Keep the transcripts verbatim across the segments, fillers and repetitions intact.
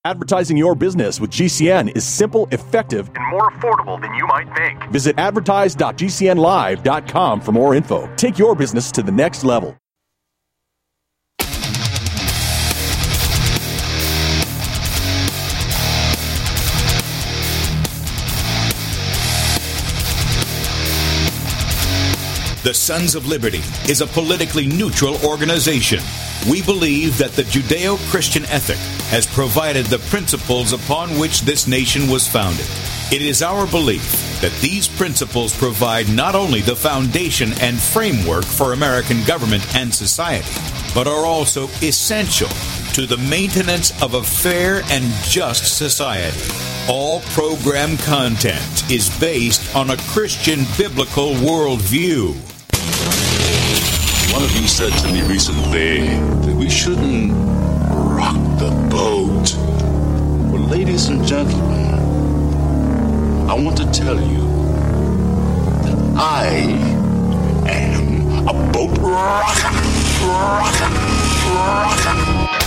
Advertising your business with G C N is simple, effective, and more affordable than you might think. Visit advertise dot g c n live dot com for more info. Take your business to the next level. The Sons of Liberty is a politically neutral organization. We believe that the Judeo-Christian ethic has provided the principles upon which this nation was founded. It is our belief that these principles provide not only the foundation and framework for American government and society, but are also essential to the maintenance of a fair and just society. All program content is based on a Christian biblical worldview. One of you said to me recently that we shouldn't rock the boat. Well, ladies and gentlemen, I want to tell you that I am a boat rocker, rocker, rocker.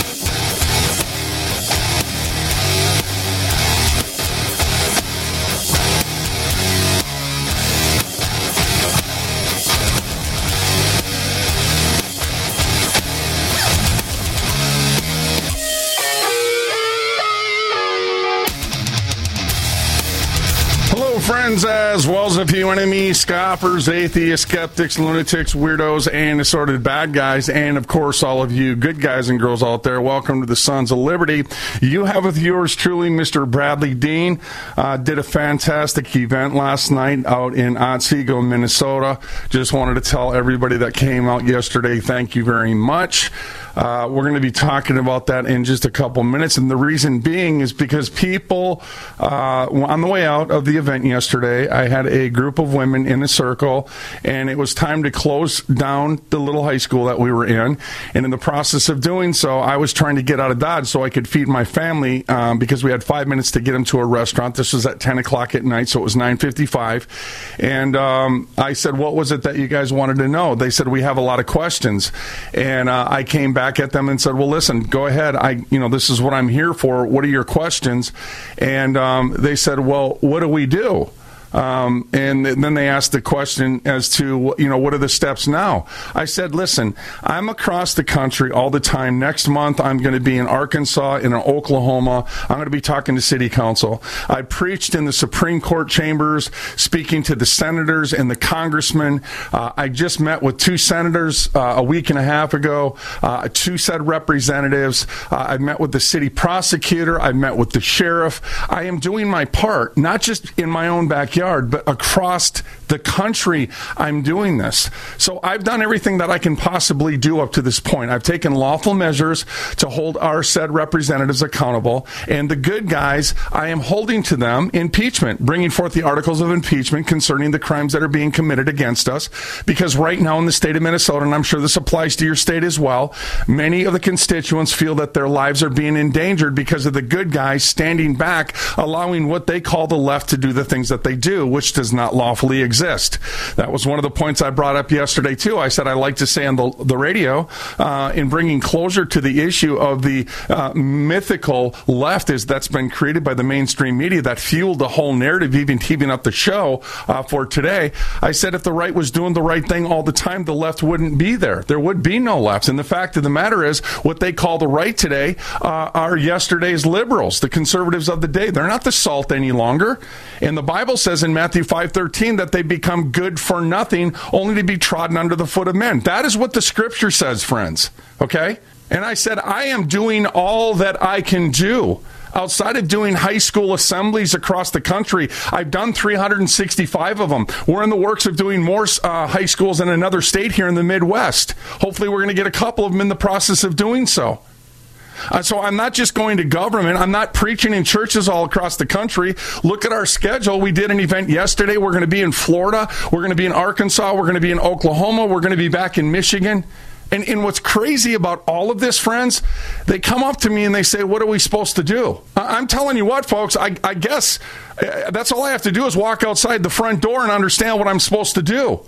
Friends, as well as a few enemies, scoffers, atheists, skeptics, lunatics, weirdos, and assorted bad guys, and of course all of you good guys and girls out there, welcome to the Sons of Liberty. You have with yours truly Mister Bradley Dean. Uh, did a fantastic event last night out in Otsego, Minnesota. Just wanted to tell everybody that came out yesterday, thank you very much. Uh, we're going to be talking about that in just a couple minutes, and the reason being is because people, uh, on the way out of the event yesterday, I had a group of women in a circle, and it was time to close down the little high school that we were in, and in the process of doing so, I was trying to get out of Dodge so I could feed my family, um, because we had five minutes to get them to a restaurant. This was at ten o'clock at night, so it was nine fifty-five, and um, I said, what was it that you guys wanted to know? They said, we have a lot of questions, and uh, I came back at them and said, well, listen, go ahead. I, you know, this is what I'm here for. What are your questions? And um, they said, well, what do we do? Um, and then they asked the question as to, you know, what are the steps now? I said, listen, I'm across the country all the time. Next month, I'm going to be in Arkansas, in Oklahoma. I'm going to be talking to city council. I preached in the Supreme Court chambers, speaking to the senators and the congressmen. Uh, I just met with two senators uh, a week and a half ago, uh, two said representatives. Uh, I met with the city prosecutor. I met with the sheriff. I am doing my part, not just in my own backyard, but across the country, I'm doing this. So I've done everything that I can possibly do up to this point. I've taken lawful measures to hold our said representatives accountable, and the good guys, I am holding to them impeachment, bringing forth the articles of impeachment concerning the crimes that are being committed against us, because right now in the state of Minnesota, and I'm sure this applies to your state as well, many of the constituents feel that their lives are being endangered because of the good guys standing back, allowing what they call the left to do the things that they do, which does not lawfully exist. That was one of the points I brought up yesterday, too. I said I like to say on the, the radio, uh, in bringing closure to the issue of the uh, mythical left is that's been created by the mainstream media that fueled the whole narrative, even teaming up the show uh, for today. I said if the right was doing the right thing all the time, the left wouldn't be there. There would be no left. And the fact of the matter is, what they call the right today uh, are yesterday's liberals, the conservatives of the day. They're not the salt any longer. And the Bible says in Matthew five thirteen that they become good for nothing, only to be trodden under the foot of men. That is what the scripture says, friends. Okay? And I said, I am doing all that I can do. Outside of doing high school assemblies across the country, I've done three hundred sixty-five of them. We're in the works of doing more uh, high schools in another state here in the Midwest. Hopefully we're going to get a couple of them in the process of doing so. Uh, so I'm not just going to government. I'm not preaching in churches all across the country. Look at our schedule. We did an event yesterday. We're going to be in Florida. We're going to be in Arkansas. We're going to be in Oklahoma. We're going to be back in Michigan. And, and what's crazy about all of this, friends, they come up to me and they say, what are we supposed to do? I'm telling you what, folks, I, I guess uh, that's all I have to do is walk outside the front door and understand what I'm supposed to do.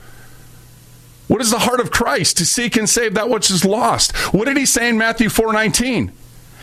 What is the heart of Christ? To seek and save that which is lost. What did he say in Matthew four nineteen?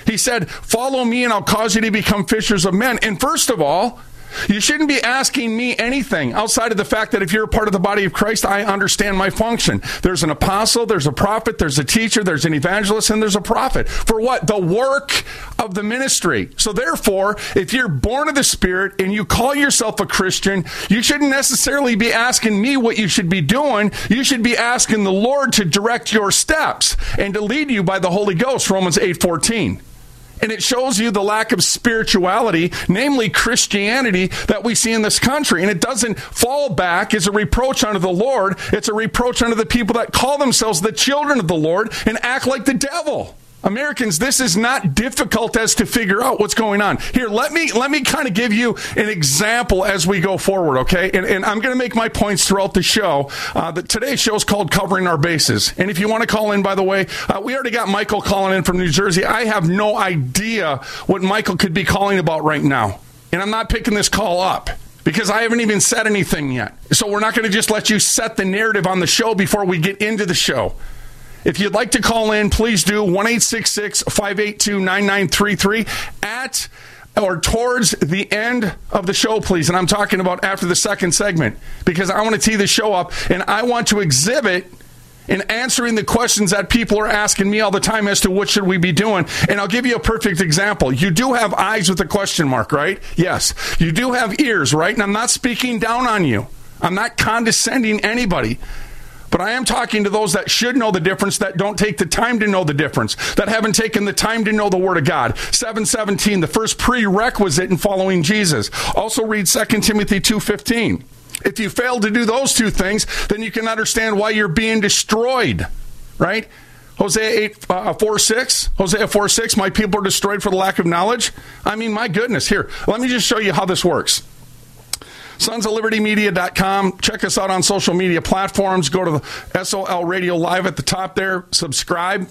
He said, follow me and I'll cause you to become fishers of men. And first of all, you shouldn't be asking me anything outside of the fact that if you're a part of the body of Christ, I understand my function. There's an apostle, there's a prophet, there's a teacher, there's an evangelist, and there's a prophet. For what? The work of the ministry. So therefore, if you're born of the Spirit and you call yourself a Christian, you shouldn't necessarily be asking me what you should be doing. You should be asking the Lord to direct your steps and to lead you by the Holy Ghost, Romans eight fourteen. And it shows you the lack of spirituality, namely Christianity, that we see in this country. And it doesn't fall back as a reproach unto the Lord. It's a reproach unto the people that call themselves the children of the Lord and act like the devil. Americans, this is not difficult as to figure out what's going on. Here, let me let me kind of give you an example as we go forward, okay? And, and I'm going to make my points throughout the show. Uh, the, today's show is called Covering Our Bases. And if you want to call in, by the way, uh, we already got Michael calling in from New Jersey. I have no idea what Michael could be calling about right now. And I'm not picking this call up because I haven't even said anything yet. So we're not going to just let you set the narrative on the show before we get into the show. If you'd like to call in, please do one eight six six, five eight two, nine nine three three at or towards the end of the show, please. And I'm talking about after the second segment because I want to tee the show up and I want to exhibit in answering the questions that people are asking me all the time as to what should we be doing. And I'll give you a perfect example. You do have eyes with a question mark, right? Yes. You do have ears, right? And I'm not speaking down on you. I'm not condescending anybody. But I am talking to those that should know the difference, that don't take the time to know the difference, that haven't taken the time to know the Word of God. seven seventeen, the first prerequisite in following Jesus. Also read Second Timothy two fifteen. If you fail to do those two things, then you can understand why you're being destroyed, right? Hosea eight, uh, four six, Hosea four six, my people are destroyed for the lack of knowledge. I mean, my goodness. Here, let me just show you how this works. sons of liberty media dot com. Check us out on social media platforms. Go to the S O L Radio Live at the top there. Subscribe.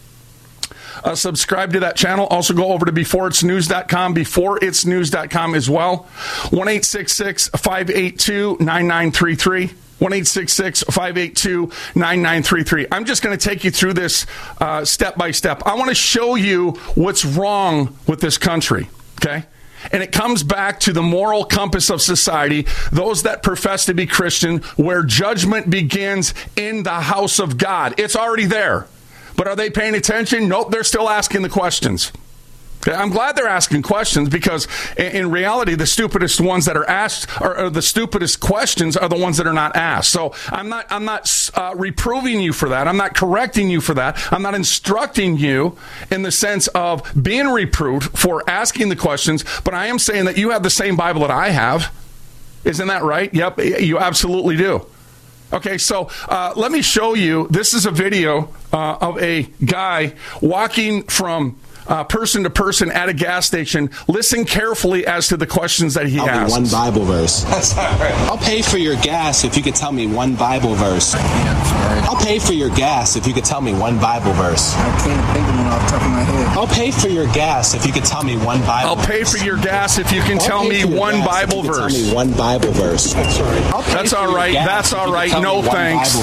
Uh, subscribe to that channel. Also go over to before it's news dot com, before it's news dot com as well. one eight six six, five eight two, nine nine three three. one eight six six, five eight two, nine nine three three. I'm just going to take you through this uh, step by step. I want to show you what's wrong with this country, okay? And it comes back to the moral compass of society, those that profess to be Christian, where judgment begins in the house of God. It's already there. But are they paying attention? Nope, they're still asking the questions. I'm glad they're asking questions because in reality, the stupidest ones that are asked or, or the stupidest questions are the ones that are not asked. So I'm not, I'm not uh, reproving you for that. I'm not correcting you for that. I'm not instructing you in the sense of being reproved for asking the questions, but I am saying that you have the same Bible that I have. Isn't that right? Yep, you absolutely do. Okay, so uh, let me show you. This is a video uh, of a guy walking from Uh, person to person at a gas station. Listen carefully as to the questions that he I'll asks. One Bible verse. That's all right. I'll pay for your gas if you could tell me one Bible verse. Yeah, sorry. I'll pay for your gas if you could tell me one Bible verse. I can't think of one off the top of my head. I'll pay for your gas if you could tell me one Bible I'll verse. pay for your gas if you can tell me one Bible verse. Tell me one Bible verse. That's all right. That's all right. That's all right. No thanks.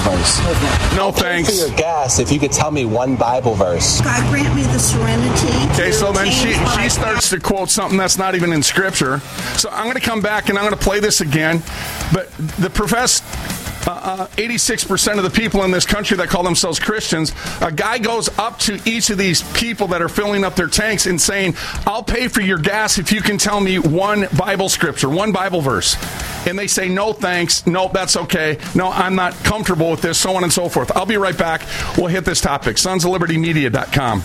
No thanks. I'll pay for your gas if you could tell me one Bible verse. God grant me the serenity. Okay, so then she, change she my- starts to quote something that's not even in Scripture. So I'm going to come back and I'm going to play this again. But the professed uh, uh, eighty-six percent of the people in this country that call themselves Christians, a guy goes up to each of these people that are filling up their tanks and saying, I'll pay for your gas if you can tell me one Bible scripture, one Bible verse. And they say, no, thanks. No, that's okay. No, I'm not comfortable with this, so on and so forth. I'll be right back. We'll hit this topic. sons of liberty media dot com.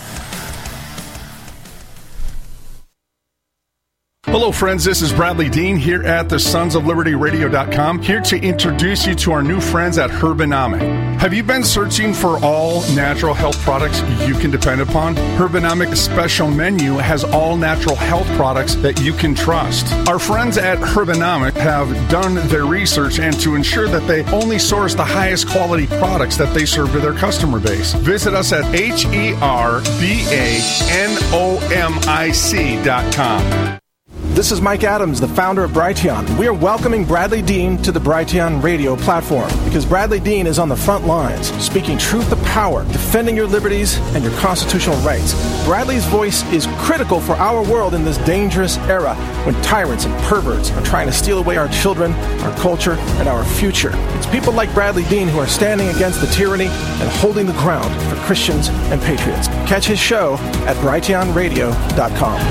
Hello, friends. This is Bradley Dean here at the sons of liberty radio dot com, here to introduce you to our new friends at Herbanomic. Have you been searching for all natural health products you can depend upon? Herbanomic's special menu has all natural health products that you can trust. Our friends at Herbanomic have done their research and to ensure that they only source the highest quality products that they serve to their customer base. Visit us at H E R B A N O M I C dot com. This is Mike Adams, the founder of Brighteon. We are welcoming Bradley Dean to the Brighteon radio platform because Bradley Dean is on the front lines, speaking truth to power, defending your liberties and your constitutional rights. Bradley's voice is critical for our world in this dangerous era when tyrants and perverts are trying to steal away our children, our culture, and our future. It's people like Bradley Dean who are standing against the tyranny and holding the ground for Christians and patriots. Catch his show at brighteon radio dot com.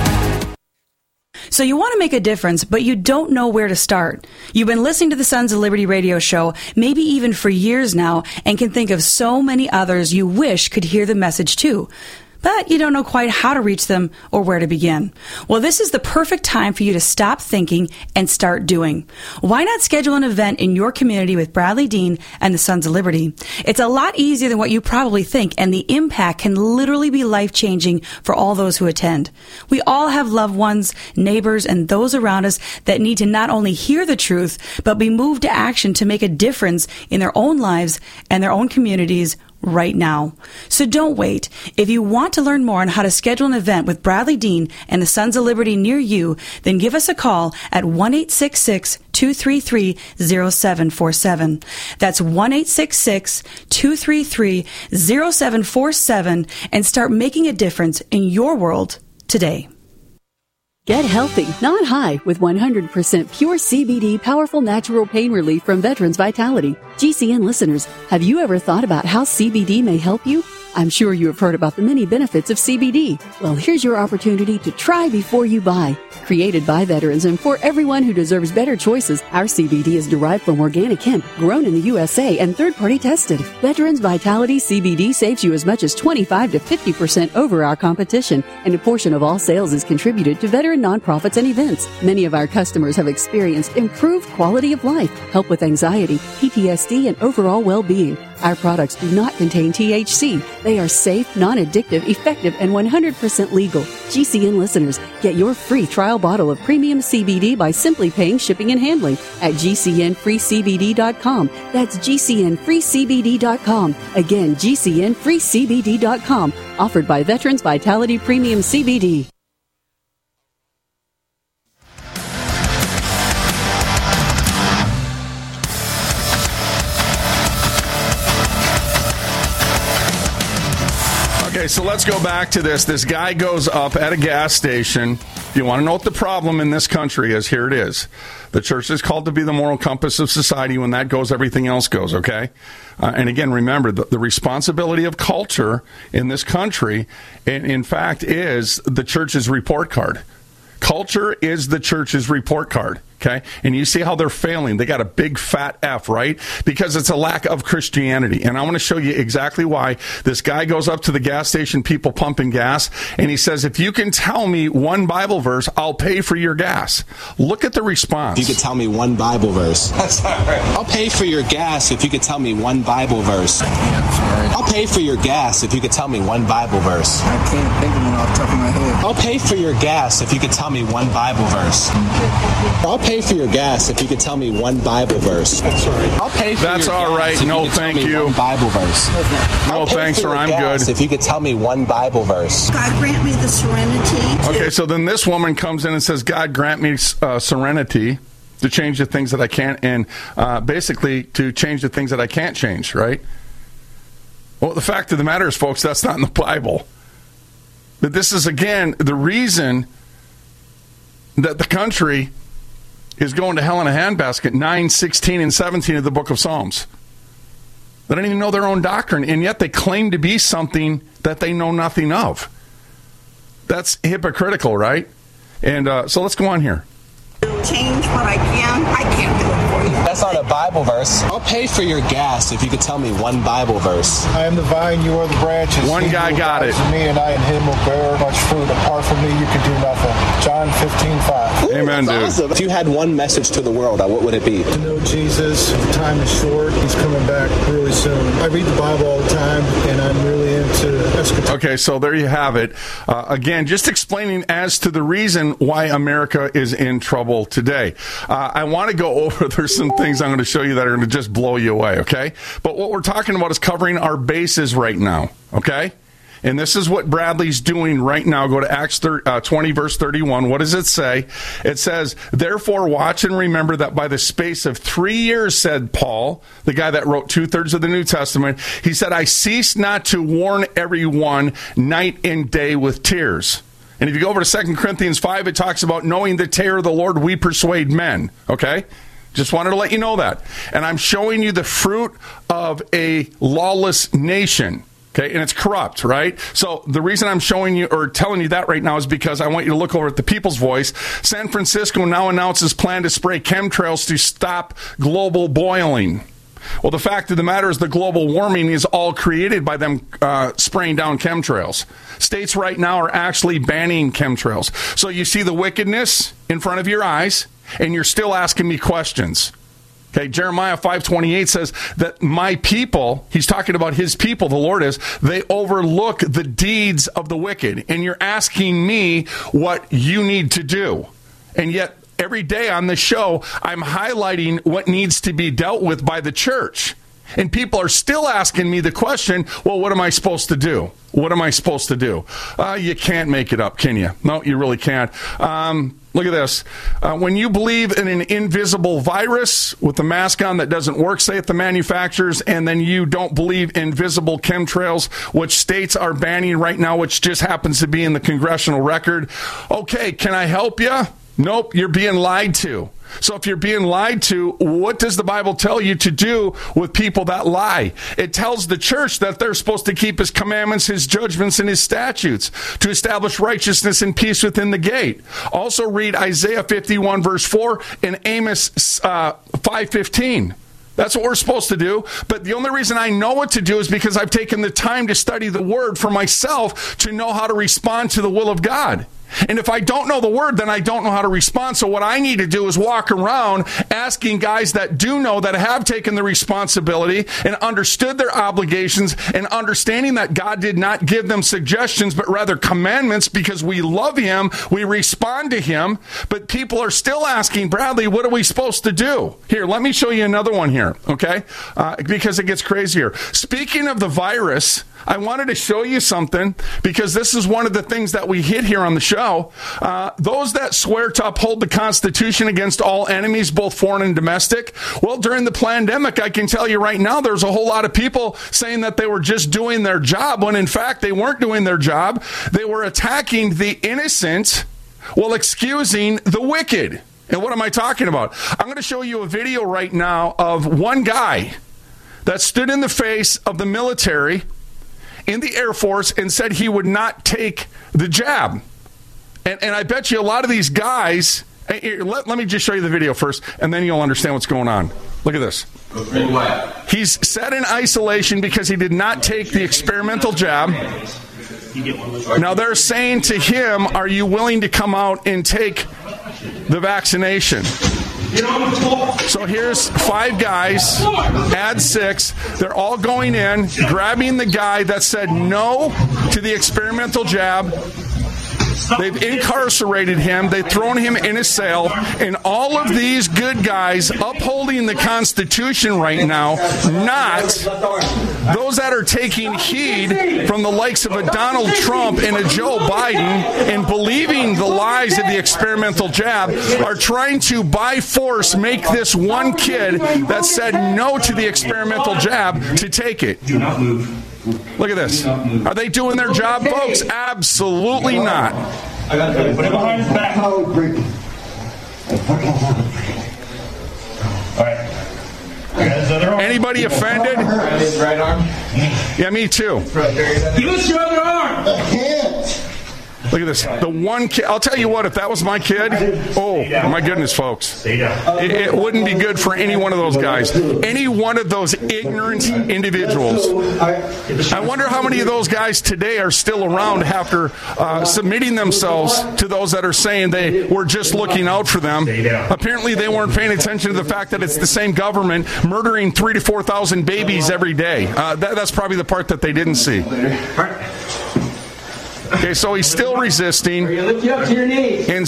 So you want to make a difference, but you don't know where to start. You've been listening to the Sons of Liberty radio show, maybe even for years now, and can think of so many others you wish could hear the message too. But you don't know quite how to reach them or where to begin. Well, this is the perfect time for you to stop thinking and start doing. Why not schedule an event in your community with Bradley Dean and the Sons of Liberty? It's a lot easier than what you probably think, and the impact can literally be life-changing for all those who attend. We all have loved ones, neighbors, and those around us that need to not only hear the truth, but be moved to action to make a difference in their own lives and their own communities right now. So don't wait. If you want to learn more on how to schedule an event with Bradley Dean and the Sons of Liberty near you, then give us a call at one eight six six, two three three, zero seven four seven. That's one eight six six, two three three, zero seven four seven and start making a difference in your world today. Get healthy, not high, with one hundred percent pure C B D powerful natural pain relief from Veterans Vitality. G C N listeners, have you ever thought about how C B D may help you? I'm sure you have heard about the many benefits of C B D. Well, here's your opportunity to try before you buy. Created by veterans and for everyone who deserves better choices, our C B D is derived from organic hemp, grown in the U S A and third-party tested. Veterans Vitality C B D saves you as much as twenty-five to fifty percent over our competition, and a portion of all sales is contributed to veteran nonprofits and events. Many of our customers have experienced improved quality of life, help with anxiety, P T S D, and overall well-being. Our products do not contain T H C. They are safe, non-addictive, effective, and one hundred percent legal. G C N listeners, get your free trial bottle of premium C B D by simply paying shipping and handling at G C N free C B D dot com. That's G C N free C B D dot com. Again, G C N free C B D dot com. Offered by Veterans Vitality Premium C B D. Okay, so let's go back to this. This guy goes up at a gas station. If you want to know what the problem in this country is, here it is. The church is called to be the moral compass of society. When that goes, everything else goes, okay? Uh, and again, remember, the, the responsibility of culture in this country, in, in fact, is the church's report card. Culture is the church's report card. Okay, and you see how they're failing. They got a big fat F, right? Because it's a lack of Christianity. And I want to show you exactly why. This guy goes up to the gas station, people pumping gas, and he says, if you can tell me one Bible verse, I'll pay for your gas. Look at the response. If you could tell me one Bible verse. That's all right. I'll pay for your gas if you could tell me one Bible verse. I'm sorry. I'll pay for your gas if you could tell me one Bible verse. I can't think of one off the top of my head. I'll pay for your gas if you could tell me one Bible verse. I'll pay for your gas if you could tell me one Bible verse. That's all right. I'll pay for That's your all gas right. if No, you could thank tell me you. one Bible verse. No, thanks, sir. I'm good. If you could tell me one Bible verse. God grant me the serenity. Okay, so then this woman comes in and says, God grant me uh, serenity to change the things that I can't, and uh, basically to change the things that I can't change, right? Well, the fact of the matter is, folks, that's not in the Bible. But this is, again, the reason that the country is going to hell in a handbasket, nine, sixteen, and seventeen of the book of Psalms. They don't even know their own doctrine, and yet they claim to be something that they know nothing of. That's hypocritical, right? And uh, so let's go on here. Change what I can. I can't do it for you. That's not a Bible verse. I'll pay for your gas if you could tell me one Bible verse. I am the vine, you are the branches. One He guy who got abides it. in me and I in him will bear much fruit. Apart from me, you can do nothing. John fifteen five. Ooh, Amen, dude. Awesome. If you had one message to the world, what would it be? To know Jesus, time is short. He's coming back really soon. I read the Bible all the time, and I'm really into eschatology. Okay, so there you have it. Uh, again, just explaining as to the reason why America is in trouble today. Uh, I want to go over, there's some things I'm going to show you that are going to just blow you away, okay? But what we're talking about is covering our bases right now, okay? And this is what Bradley's doing right now. Go to Acts twenty, verse thirty-one. What does it say? It says, therefore watch and remember that by the space of three years, said Paul, the guy that wrote two-thirds of the New Testament, he said, I cease not to warn everyone night and day with tears. And if you go over to Second Corinthians five, it talks about knowing the terror of the Lord, we persuade men. Okay? Just wanted to let you know that. And I'm showing you the fruit of a lawless nation. Okay, and it's corrupt, right? So the reason I'm showing you or telling you that right now is because I want you to look over at the People's Voice. San Francisco now announces plan to spray chemtrails to stop global boiling. Well, the fact of the matter is the global warming is all created by them uh, spraying down chemtrails. States right now are actually banning chemtrails. So you see the wickedness in front of your eyes, and you're still asking me questions. Okay, Jeremiah five twenty-eight says that my people, he's talking about his people, the Lord is, they overlook the deeds of the wicked. And you're asking me what you need to do. And yet, every day on the show, I'm highlighting what needs to be dealt with by the church. And people are still asking me the question, well, what am I supposed to do? What am I supposed to do? Uh, you can't make it up, can you? No, you really can't. Um, look at this. Uh, when you believe in an invisible virus with a mask on that doesn't work, say at the manufacturers, and then you don't believe in visible chemtrails, which states are banning right now, which just happens to be in the congressional record. Okay, can I help you? Nope, you're being lied to. So if you're being lied to, what does the Bible tell you to do with people that lie? It tells the church that they're supposed to keep his commandments, his judgments, and his statutes to establish righteousness and peace within the gate. Also read Isaiah fifty-one, verse four, and Amos uh, five fifteen. That's what we're supposed to do. But the only reason I know what to do is because I've taken the time to study the Word for myself to know how to respond to the will of God. And if I don't know the word, then I don't know how to respond. So what I need to do is walk around asking guys that do know, that have taken the responsibility and understood their obligations, and understanding that God did not give them suggestions, but rather commandments, because we love him, we respond to him. But people are still asking, Bradley, what are we supposed to do? Here, let me show you another one here, okay? Uh, because it gets crazier. Speaking of the virus, I wanted to show you something, because this is one of the things that we hit here on the show. Uh, those that swear to uphold the Constitution against all enemies, both foreign and domestic. Well, during the pandemic, I can tell you right now, there's a whole lot of people saying that they were just doing their job, when in fact they weren't doing their job. They were attacking the innocent while excusing the wicked. And what am I talking about? I'm going to show you a video right now of one guy that stood in the face of the military in the Air Force and said he would not take the jab. And, and I bet you a lot of these guys, here, let, let me just show you the video first, and then you'll understand what's going on. Look at this. He's set in isolation because he did not take the experimental jab. Now they're saying to him, are you willing to come out and take the vaccination? So here's five guys, add six. They're all going in, grabbing the guy that said no to the experimental jab. They've incarcerated him. They've thrown him in a cell. And all of these good guys upholding the Constitution right now, not those that are taking heed from the likes of a Donald Trump and a Joe Biden and believing the lies of the experimental jab, are trying to, by force, make this one kid that said no to the experimental jab to take it. Do not move. Look at this. Are they doing their job, folks? Absolutely not. I got to put it behind his back. All right. Anybody offended? Right arm. Yeah, me too. Give us your other arm. I can't. Look at this. The one kid, I'll tell you what, if that was my kid, oh, my goodness, folks. It, it wouldn't be good for any one of those guys. Any one of those ignorant individuals. I wonder how many of those guys today are still around after uh, submitting themselves to those that are saying they were just looking out for them. Apparently, they weren't paying attention to the fact that it's the same government murdering three to four thousand babies every day. Uh, that, that's probably the part that they didn't see. Okay, so he's still resisting. And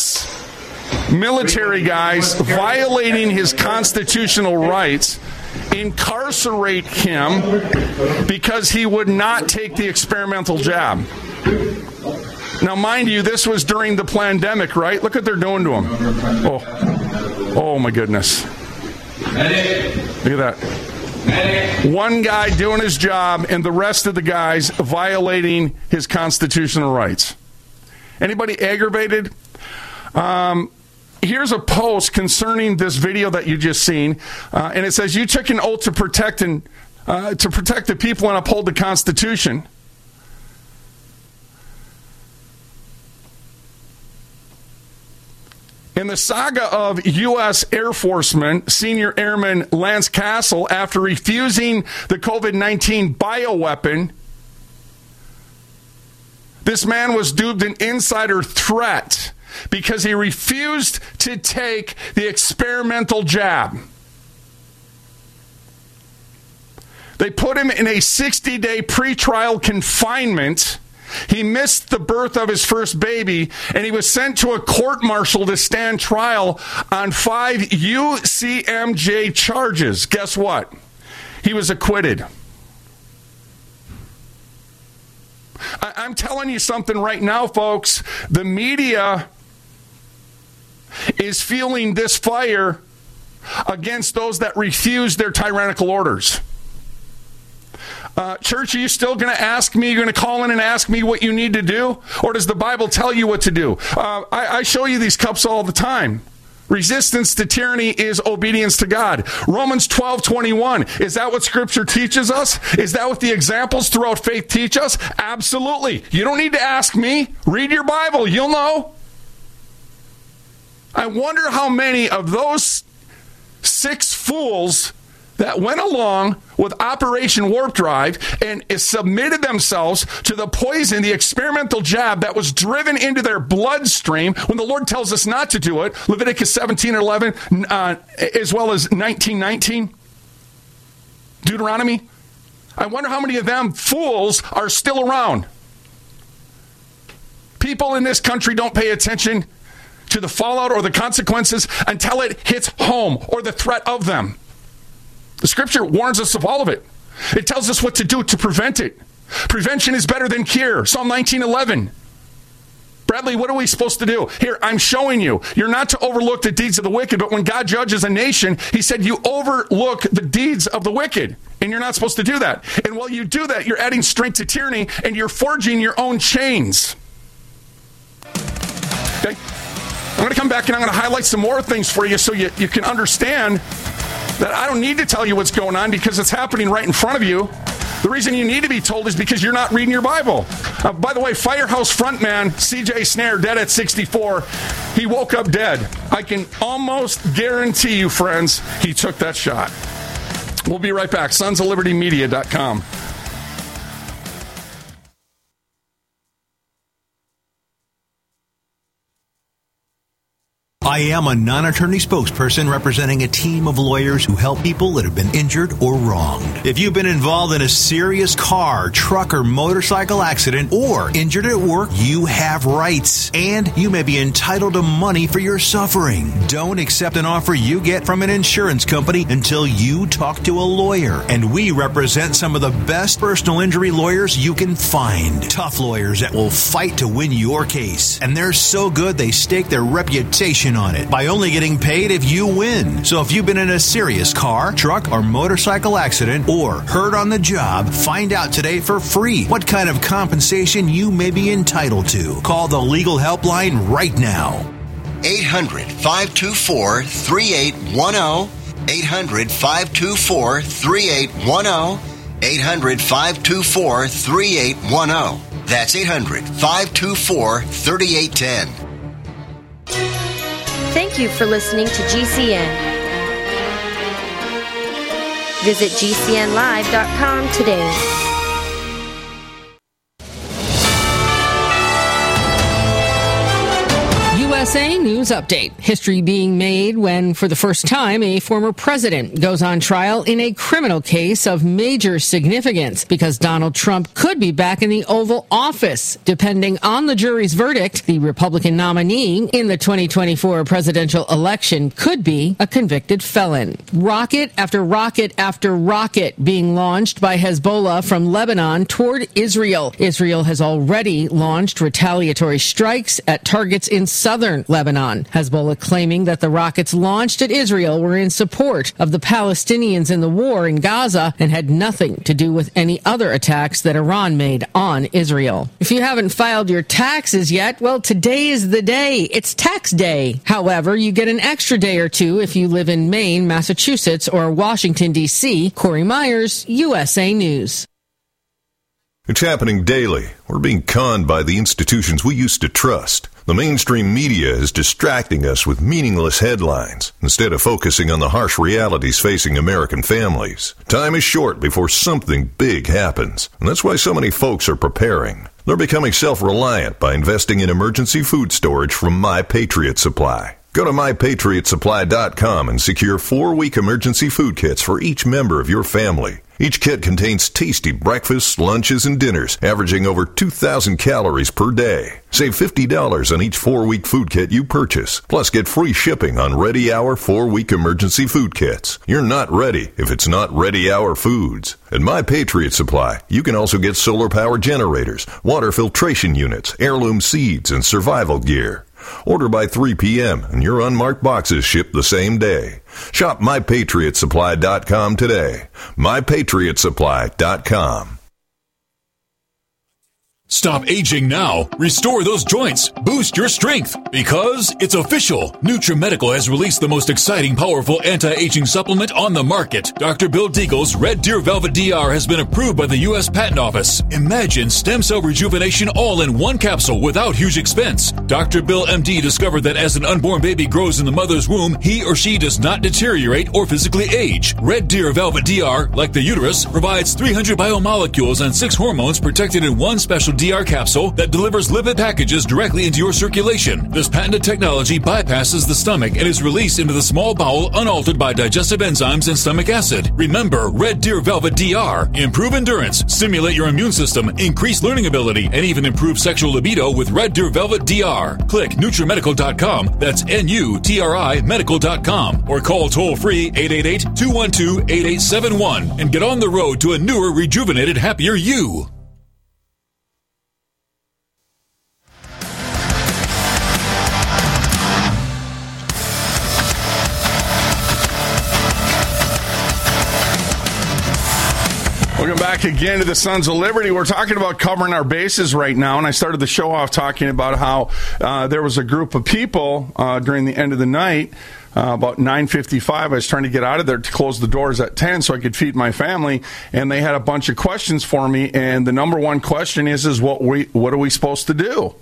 six military guys violating his constitutional rights incarcerate him because he would not take the experimental jab. Now, mind you, this was during the pandemic, right? Look what they're doing to him. Oh, oh my goodness. Look at that. One guy doing his job and the rest of the guys violating his constitutional rights. Anybody aggravated? Um, here's a post concerning this video that you just seen, uh, and it says, you took an oath to protect and uh, to protect the people and uphold the Constitution. In the saga of U S Air Forceman, Senior Airman Lance Castle, after refusing the COVID nineteen bioweapon, this man was duped an insider threat because he refused to take the experimental jab. They put him in a sixty-day pretrial confinement. He missed the birth of his first baby, and he was sent to a court-martial to stand trial on five U C M J charges. Guess what? He was acquitted. I- I'm telling you something right now, folks. The media is fueling this fire against those that refuse their tyrannical orders. Uh, church, are you still going to ask me? You're going to call in and ask me what you need to do? Or does the Bible tell you what to do? Uh, I, I show you these cups all the time. Resistance to tyranny is obedience to God. Romans twelve twenty-one. Is that what Scripture teaches us? Is that what the examples throughout faith teach us? Absolutely. You don't need to ask me. Read your Bible. You'll know. I wonder how many of those six fools that went along with Operation Warp Drive and submitted themselves to the poison, the experimental jab that was driven into their bloodstream when the Lord tells us not to do it. Leviticus seventeen eleven, uh, as well as nineteen nineteen. Deuteronomy. I wonder how many of them fools are still around. People in this country don't pay attention to the fallout or the consequences until it hits home or the threat of them. The Scripture warns us of all of it. It tells us what to do to prevent it. Prevention is better than cure. Psalm nineteen eleven. Bradley, what are we supposed to do? Here, I'm showing you. You're not to overlook the deeds of the wicked, but when God judges a nation, he said you overlook the deeds of the wicked, and you're not supposed to do that. And while you do that, you're adding strength to tyranny, and you're forging your own chains. Okay? I'm going to come back, and I'm going to highlight some more things for you so you, you can understand that I don't need to tell you what's going on because it's happening right in front of you. The reason you need to be told is because you're not reading your Bible. Uh, by the way, Firehouse frontman C J Snare, dead at sixty-four. He woke up dead. I can almost guarantee you, friends, he took that shot. We'll be right back. sons of liberty media dot com. I am a non-attorney spokesperson representing a team of lawyers who help people that have been injured or wronged. If you've been involved in a serious car, truck, or motorcycle accident or injured at work, you have rights, and you may be entitled to money for your suffering. Don't accept an offer you get from an insurance company until you talk to a lawyer. And we represent some of the best personal injury lawyers you can find. Tough lawyers that will fight to win your case. And they're so good they stake their reputation on it by only getting paid if you win. So if you've been in a serious car, truck, or motorcycle accident or hurt on the job, find out today for free what kind of compensation you may be entitled to. Call the legal helpline right now. eight hundred, five two four, three eight one zero. eight hundred, five two four, three eight one zero. eight hundred, five two four, three eight one zero. That's eight hundred, five two four, three eight one zero. Thank you for listening to G C N. Visit G C N live dot com today. U S S A News Update. History being made when, for the first time, a former president goes on trial in a criminal case of major significance because Donald Trump could be back in the Oval Office. Depending on the jury's verdict, the Republican nominee in the twenty twenty-four presidential election could be a convicted felon. Rocket after rocket after rocket being launched by Hezbollah from Lebanon toward Israel. Israel has already launched retaliatory strikes at targets in southern Lebanon. Hezbollah claiming that the rockets launched at Israel were in support of the Palestinians in the war in Gaza and had nothing to do with any other attacks that Iran made on Israel. If you haven't filed your taxes yet, well, today is the day. It's tax day. However, you get an extra day or two if you live in Maine, Massachusetts, or Washington, D C. Corey Myers, U S A News. It's happening daily. We're being conned by the institutions we used to trust. The mainstream media is distracting us with meaningless headlines instead of focusing on the harsh realities facing American families. Time is short before something big happens, and that's why so many folks are preparing. They're becoming self-reliant by investing in emergency food storage from My Patriot Supply. Go to my patriot supply dot com and secure four-week emergency food kits for each member of your family. Each kit contains tasty breakfasts, lunches, and dinners, averaging over two thousand calories per day. Save fifty dollars on each four-week food kit you purchase. Plus, get free shipping on Ready Hour four-week emergency food kits. You're not ready if it's not Ready Hour Foods. At My Patriot Supply, you can also get solar power generators, water filtration units, heirloom seeds, and survival gear. Order by three p.m. and your unmarked boxes ship the same day. Shop my patriot supply dot com today. my patriot supply dot com. Stop aging now. Restore those joints. Boost your strength. Because it's official. NutriMedical has released the most exciting, powerful anti-aging supplement on the market. Doctor Bill Deagle's Red Deer Velvet D R has been approved by the U S Patent Office. Imagine stem cell rejuvenation all in one capsule without huge expense. Doctor Bill M D discovered that as an unborn baby grows in the mother's womb, he or she does not deteriorate or physically age. Red Deer Velvet D R, like the uterus, provides three hundred biomolecules and six hormones protected in one special D R capsule that delivers lipid packages directly into your circulation. This patented technology bypasses the stomach and is released into the small bowel unaltered by digestive enzymes and stomach acid. Remember, Red Deer Velvet D R. Improve endurance, stimulate your immune system, increase learning ability, and even improve sexual libido with Red Deer Velvet D R. Click NutriMedical dot com, that's N U T R I medical dot com, or call toll-free eight eight eight, two one two, eight eight seven one and get on the road to a newer, rejuvenated, happier you. Welcome back again to the Sons of Liberty. We're talking about covering our bases right now, and I started the show off talking about how uh, there was a group of people uh, during the end of the night, uh, about nine fifty-five. I was trying to get out of there to close the doors at ten so I could feed my family, and they had a bunch of questions for me, and the number one question is, is what we what are we supposed to do?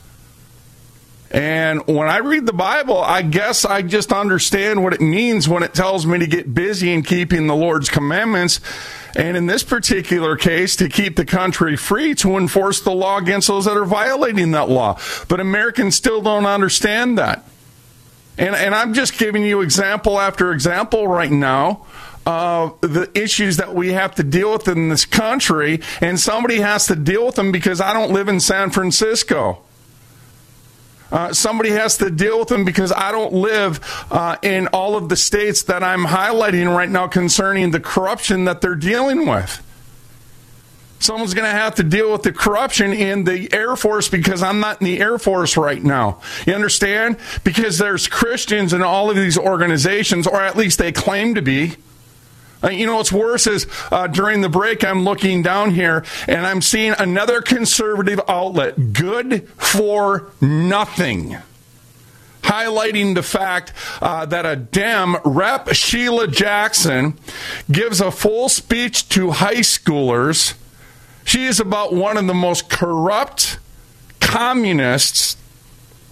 And when I read the Bible, I guess I just understand what it means when it tells me to get busy in keeping the Lord's commandments. And in this particular case, to keep the country free, to enforce the law against those that are violating that law. But Americans still don't understand that. And, and I'm just giving you example after example right now of the issues that we have to deal with in this country. And somebody has to deal with them because I don't live in San Francisco. Uh, somebody has to deal with them because I don't live uh, in all of the states that I'm highlighting right now concerning the corruption that they're dealing with. Someone's going to have to deal with the corruption in the Air Force because I'm not in the Air Force right now. You understand? Because there's Christians in all of these organizations, or at least they claim to be. Uh, you know what's worse is uh, during the break, I'm looking down here and I'm seeing another conservative outlet, Good for Nothing, highlighting the fact uh, that a Dem, Rep Sheila Jackson, gives a full speech to high schoolers. She is about one of the most corrupt communists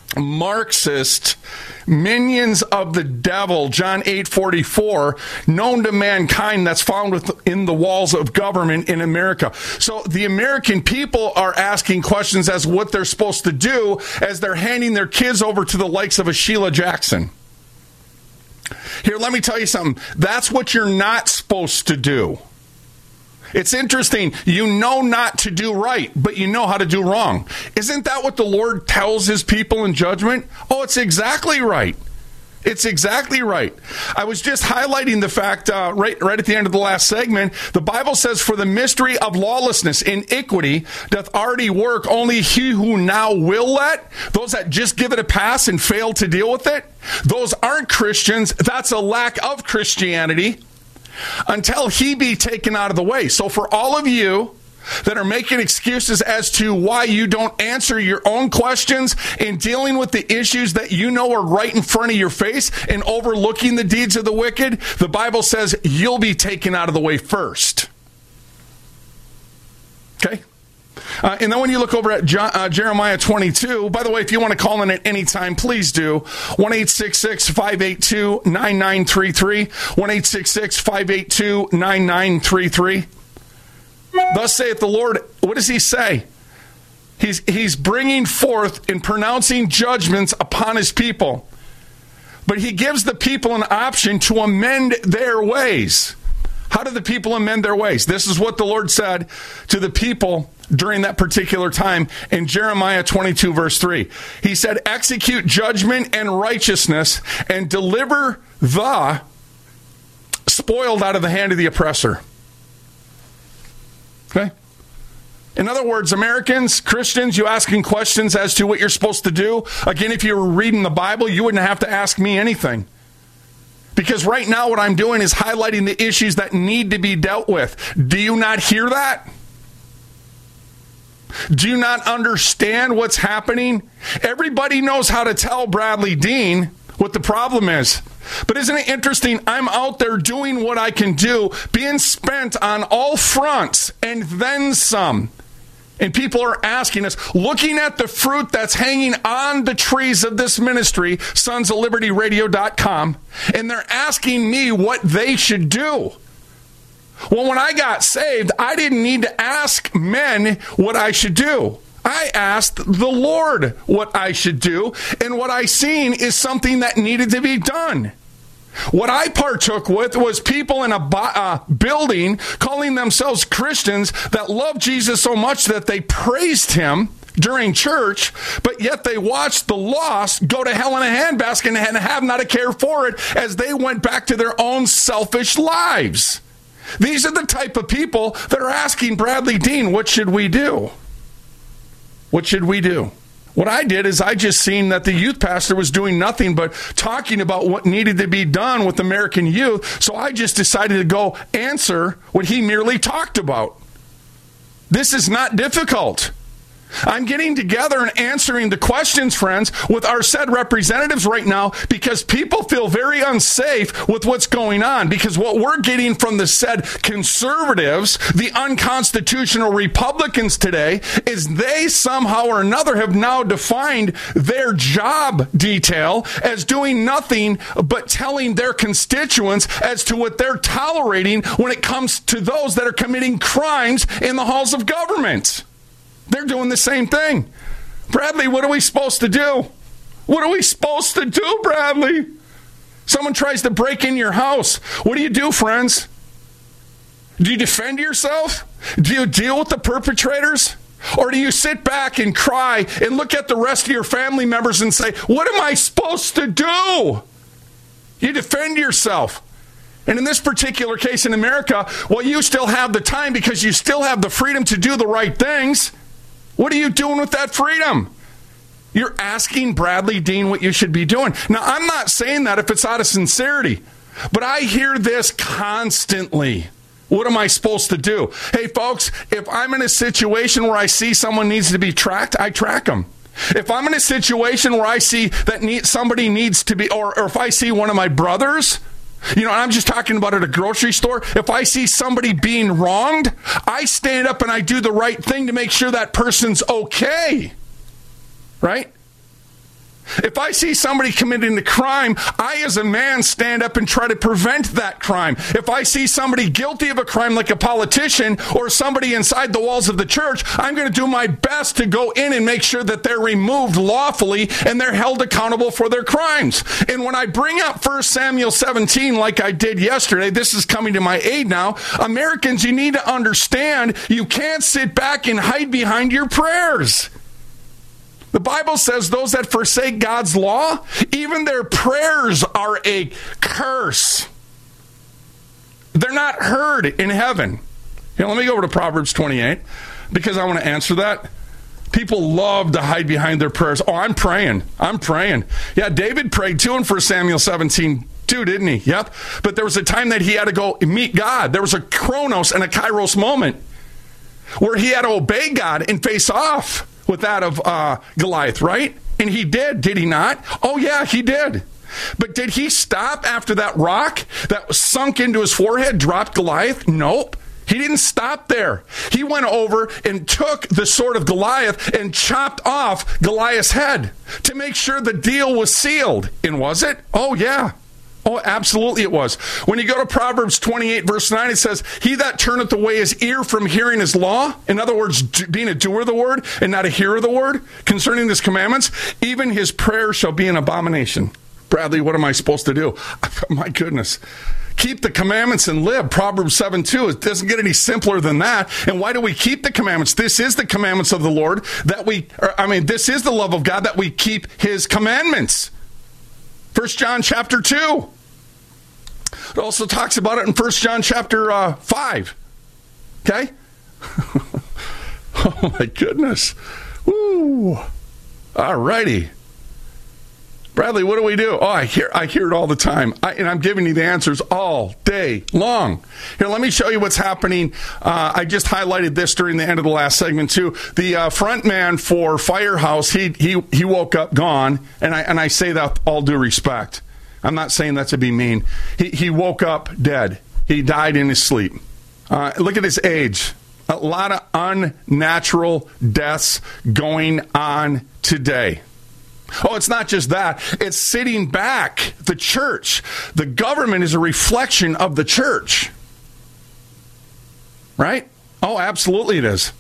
Marxist minions of the devil, John eight forty-four, known to mankind, that's found within the walls of government in America. So the American people are asking questions as what they're supposed to do as they're handing their kids over to the likes of a Sheila Jackson. Here, let me tell you something. That's what you're not supposed to do. It's interesting. You know not to do right, but you know how to do wrong. Isn't that what the Lord tells his people in judgment? Oh, it's exactly right. It's exactly right. I was just highlighting the fact uh, right, right at the end of the last segment. The Bible says, for the mystery of lawlessness, iniquity, doth already work. Only he who now will let, those that just give it a pass and fail to deal with it, those aren't Christians. That's a lack of Christianity. Until he be taken out of the way. So for all of you that are making excuses as to why you don't answer your own questions in dealing with the issues that you know are right in front of your face and overlooking the deeds of the wicked, the Bible says you'll be taken out of the way first. Okay? Uh, and then when you look over at John, uh, Jeremiah twenty-two, by the way, if you want to call in at any time, please do. one eight six six, five eight two, nine nine three three. one eight six six, five eight two, nine nine three three. Thus saith the Lord. What does he say? He's, he's bringing forth and pronouncing judgments upon his people. But he gives the people an option to amend their ways. How do the people amend their ways? This is what the Lord said to the people during that particular time in Jeremiah twenty-two, verse three. He said, execute judgment and righteousness and deliver the spoiled out of the hand of the oppressor. Okay? In other words, Americans, Christians, you asking questions as to what you're supposed to do. Again, if you were reading the Bible, you wouldn't have to ask me anything. Because right now what I'm doing is highlighting the issues that need to be dealt with. Do you not hear that? Do you not understand what's happening? Everybody knows how to tell Bradley Dean what the problem is. But isn't it interesting? I'm out there doing what I can do, being spent on all fronts and then some. And people are asking us, looking at the fruit that's hanging on the trees of this ministry, sons of liberty radio dot com, and they're asking me what they should do. Well, when I got saved, I didn't need to ask men what I should do. I asked the Lord what I should do, and what I seen is something that needed to be done. What I partook with was people in a uh, building calling themselves Christians that loved Jesus so much that they praised him during church, but yet they watched the lost go to hell in a handbasket and have not a care for it as they went back to their own selfish lives. These are the type of people that are asking Bradley Dean, what should we do? What should we do? What I did is I just seen that the youth pastor was doing nothing but talking about what needed to be done with American youth, so I just decided to go answer what he merely talked about. This is not difficult. I'm getting together and answering the questions, friends, with our said representatives right now because people feel very unsafe with what's going on, because what we're getting from the said conservatives, the unconstitutional Republicans today, is they somehow or another have now defined their job detail as doing nothing but telling their constituents as to what they're tolerating when it comes to those that are committing crimes in the halls of government. They're doing the same thing. Bradley, what are we supposed to do? What are we supposed to do, Bradley? Someone tries to break in your house. What do you do, friends? Do you defend yourself? Do you deal with the perpetrators? Or do you sit back and cry and look at the rest of your family members and say, what am I supposed to do? You defend yourself. And in this particular case in America, well, you still have the time because you still have the freedom to do the right things. What are you doing with that freedom? You're asking Bradley Dean what you should be doing. Now, I'm not saying that if it's out of sincerity, but I hear this constantly. What am I supposed to do? Hey, folks, if I'm in a situation where I see someone needs to be tracked, I track them. If I'm in a situation where I see that need, somebody needs to be, or, or if I see one of my brothers, you know, I'm just talking about at a grocery store. If I see somebody being wronged, I stand up and I do the right thing to make sure that person's okay. Right? If I see somebody committing a crime, I as a man stand up and try to prevent that crime. If I see somebody guilty of a crime like a politician or somebody inside the walls of the church, I'm going to do my best to go in and make sure that they're removed lawfully and they're held accountable for their crimes. And when I bring up First Samuel seventeen like I did yesterday, this is coming to my aid now. Americans, you need to understand you can't sit back and hide behind your prayers. The Bible says those that forsake God's law, even their prayers are a curse. They're not heard in heaven. Here, let me go over to Proverbs twenty-eight because I want to answer that. People love to hide behind their prayers. Oh, I'm praying. I'm praying. Yeah, David prayed too in First Samuel seventeen too, didn't he? Yep. But there was a time that he had to go meet God. There was a Chronos and a Kairos moment where he had to obey God and face off with that of uh, Goliath, right? And he did, did he not? Oh, yeah, he did. But did he stop after that rock that sunk into his forehead dropped Goliath? Nope. He didn't stop there. He went over and took the sword of Goliath and chopped off Goliath's head to make sure the deal was sealed. And was it? Oh, yeah. Oh, absolutely it was. When you go to Proverbs twenty-eight, verse nine, it says, he that turneth away his ear from hearing his law, in other words, being a doer of the word and not a hearer of the word, concerning his commandments, even his prayer shall be an abomination. Bradley, what am I supposed to do? My goodness. Keep the commandments and live. Proverbs seven two. It doesn't get any simpler than that. And why do we keep the commandments? This is the commandments of the Lord that we, or, I mean, this is the love of God that we keep his commandments. First John chapter two. It also talks about it in First John chapter uh, five. Okay? Oh my goodness. Woo. All righty. Bradley, what do we do? Oh, I hear I hear it all the time. I, and I'm giving you the answers all day long. Here, let me show you what's happening. Uh, I just highlighted this during the end of the last segment, too. The uh, front man for Firehouse, he he he woke up gone, and I and I say that with all due respect. I'm not saying that to be mean. He, he woke up dead. He died in his sleep. Uh, look at his age. A lot of unnatural deaths going on today. Oh, it's not just that. It's sitting back. The church, the government is a reflection of the church. Right? Oh, absolutely it is.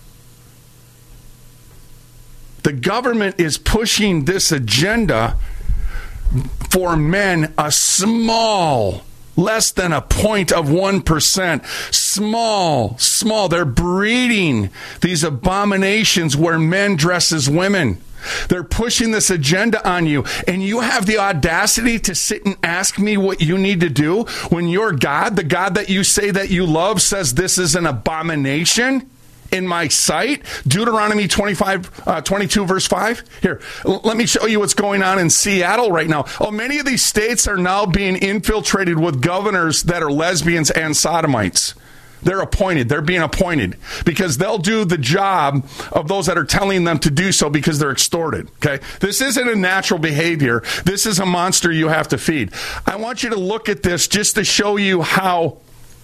The government is pushing this agenda for men, a small, less than a point of one percent. Small, small. They're breeding these abominations where men dress as women. They're pushing this agenda on you, and you have the audacity to sit and ask me what you need to do when your God, the God that you say that you love, says this is an abomination in my sight. Deuteronomy twenty-five, uh, twenty-two, verse five. Here, l- let me show you what's going on in Seattle right now. Oh, many of these states are now being infiltrated with governors that are lesbians and sodomites. They're appointed. They're being appointed because they'll do the job of those that are telling them to do so because they're extorted. Okay? This isn't a natural behavior. This is a monster you have to feed. I want you to look at this just to show you how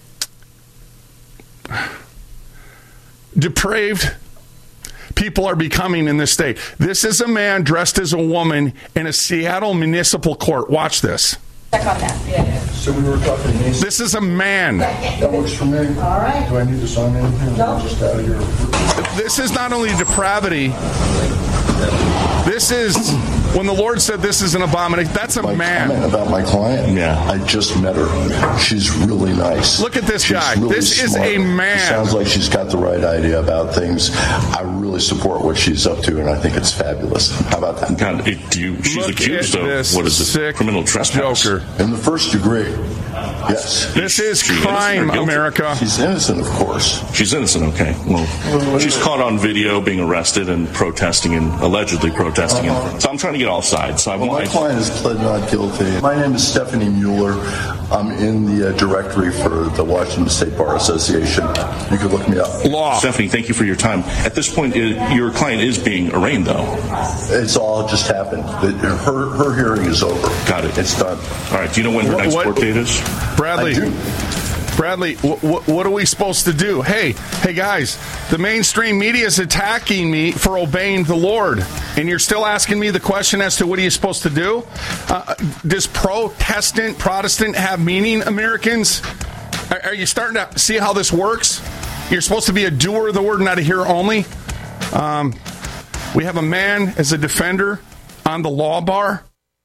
depraved people are becoming in this state. This is a man dressed as a woman in a Seattle municipal court. Watch this. Check on that. Yeah. So we were talking to Mason. This is a man. That works for me. All right. Do I need to sign anything? No. Just out of your... This is not only depravity. This is when the Lord said this is an abomination. That's a my man. Comment about my client. Yeah, I just met her. She's really nice. Look at this she's guy. Really this smart. is a man. She sounds like she's got the right idea about things. I really support what she's up to, and I think it's fabulous. How about that? God, it, do you, she's Look accused of this what is it? Criminal trespass. Joker. In the first degree. Yes. This is crime, America. She's innocent, of course. She's innocent, okay. Well, she's caught on video being arrested and protesting and allegedly protesting. Uh-huh. In so I'm trying to get all sides. So I well, want my client is pled not guilty. My name is Stephanie Mueller. I'm in the uh, directory for the Washington State Bar Association. You can look me up. Law. Stephanie, thank you for your time. At this point, it, your client is being arraigned, though. It's all just happened. Her her hearing is over. Got it. It's done. All right. Do you know when her what, next what, court date is? Bradley. Bradley, w- w- what are we supposed to do? Hey, hey guys, the mainstream media is attacking me for obeying the Lord, and you're still asking me the question as to what are you supposed to do? Uh, does Protestant, Protestant have meaning, Americans? Are, are you starting to see how this works? You're supposed to be a doer of the word, not a hearer only. Um, we have a man as a defender on the law bar.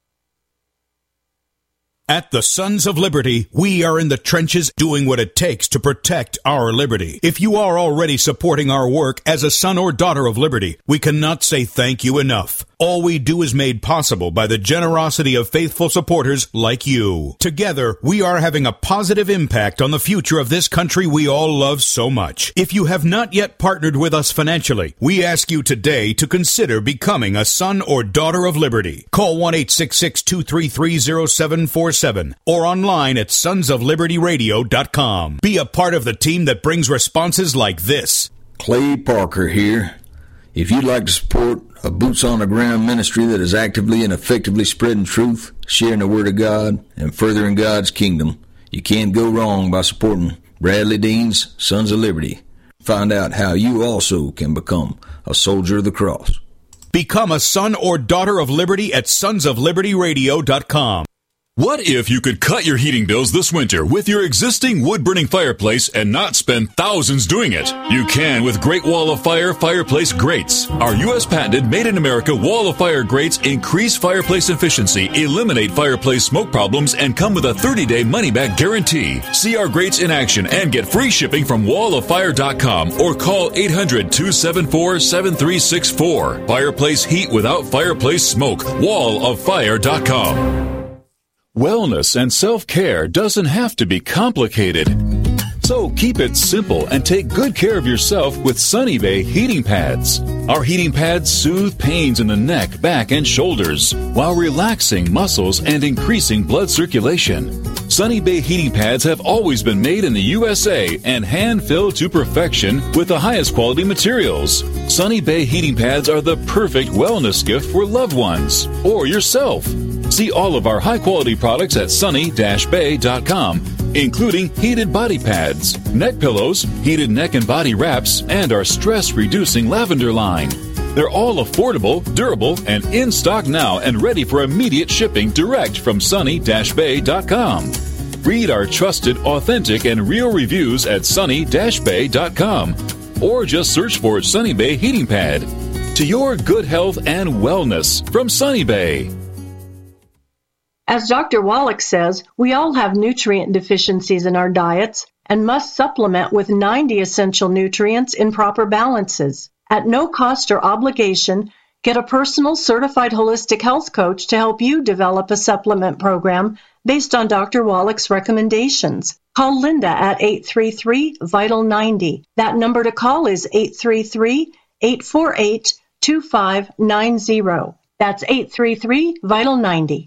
At the Sons of Liberty, we are in the trenches doing what it takes to protect our liberty. If you are already supporting our work as a son or daughter of liberty, we cannot say thank you enough. All we do is made possible by the generosity of faithful supporters like you. Together, we are having a positive impact on the future of this country we all love so much. If you have not yet partnered with us financially, we ask you today to consider becoming a son or daughter of liberty. Call one eight six six, two three three, zero seven four seven or online at sons of liberty radio dot com. Be a part of the team that brings responses like this. Clay Parker here. If you'd like to support a boots-on-the-ground ministry that is actively and effectively spreading truth, sharing the Word of God, and furthering God's kingdom, you can't go wrong by supporting Bradley Dean's Sons of Liberty. Find out how you also can become a soldier of the cross. Become a son or daughter of liberty at sons of liberty radio dot com. What if you could cut your heating bills this winter with your existing wood-burning fireplace and not spend thousands doing it? You can with Great Wall of Fire fireplace grates. Our U S patented made-in-America Wall of Fire grates increase fireplace efficiency, eliminate fireplace smoke problems, and come with a thirty-day money-back guarantee. See our grates in action and get free shipping from wall of fire dot com or call eight hundred, two seven four, seven three six four. Fireplace heat without fireplace smoke. wall of fire dot com. Wellness and self-care doesn't have to be complicated. So keep it simple and take good care of yourself with Sunny Bay heating pads. Our heating pads soothe pains in the neck, back, and shoulders while relaxing muscles and increasing blood circulation. Sunny Bay heating pads have always been made in the U S A and hand-filled to perfection with the highest quality materials. Sunny Bay heating pads are the perfect wellness gift for loved ones or yourself. See all of our high-quality products at sunny dash bay dot com, including heated body pads, neck pillows, heated neck and body wraps, and our stress-reducing lavender line. They're all affordable, durable, and in stock now and ready for immediate shipping direct from sunny dash bay dot com. Read our trusted, authentic, and real reviews at sunny dash bay dot com or just search for Sunny Bay Heating Pad. To your good health and wellness from Sunny Bay. As Doctor Wallach says, we all have nutrient deficiencies in our diets and must supplement with ninety essential nutrients in proper balances. At no cost or obligation, get a personal certified holistic health coach to help you develop a supplement program based on Doctor Wallach's recommendations. Call Linda at eight three three, vital ninety. That number to call is eight three three, eight four eight, two five nine zero. That's eight three three, vital ninety.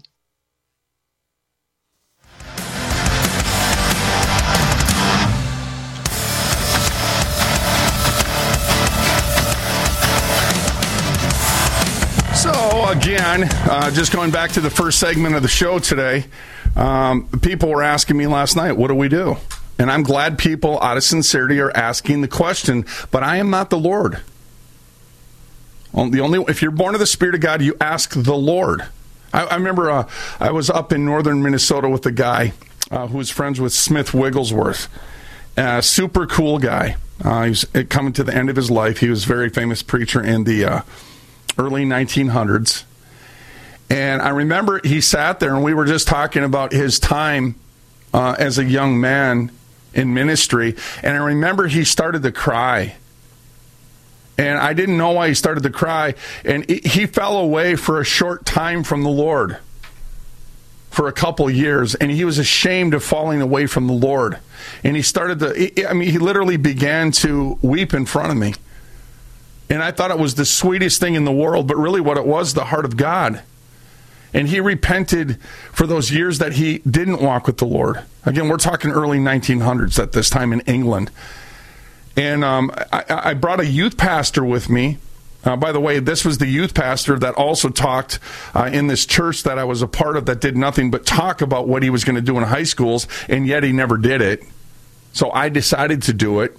So, again, uh, just going back to the first segment of the show today, um, people were asking me last night, what do we do? And I'm glad people, out of sincerity, are asking the question, but I am not the Lord. The only, if you're born of the Spirit of God, you ask the Lord. I, I remember uh, I was up in northern Minnesota with a guy uh, who was friends with Smith Wigglesworth. Uh, super cool guy. Uh, he was coming to the end of his life. He was a very famous preacher in the uh, early nineteen hundreds. And I remember he sat there and we were just talking about his time uh, as a young man in ministry. And I remember he started to cry. And I didn't know why he started to cry. And he fell away for a short time from the Lord for a couple years. And he was ashamed of falling away from the Lord. And he started to, I mean, he literally began to weep in front of me. And I thought it was the sweetest thing in the world, but really what it was, the heart of God. And he repented for those years that he didn't walk with the Lord. Again, we're talking early nineteen hundreds at this time in England. And um, I, I brought a youth pastor with me. Uh, by the way, this was the youth pastor that also talked uh, in this church that I was a part of that did nothing but talk about what he was going to do in high schools, and yet he never did it. So I decided to do it.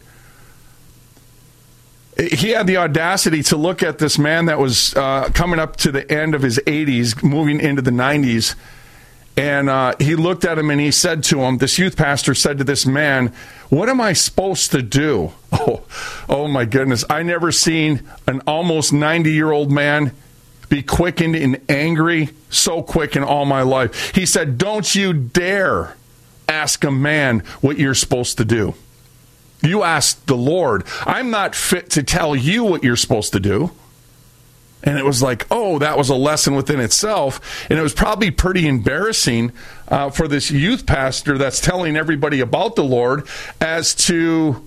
He had the audacity to look at this man that was uh, coming up to the end of his eighties, moving into the nineties, and uh, he looked at him and he said to him, this youth pastor said to this man, "What am I supposed to do?" Oh, oh my goodness. I never seen an almost ninety-year-old man be quickened and angry so quick in all my life. He said, "Don't you dare ask a man what you're supposed to do. You ask the Lord. I'm not fit to tell you what you're supposed to do." And it was like, oh, that was a lesson within itself. And it was probably pretty embarrassing uh, for this youth pastor that's telling everybody about the Lord as to,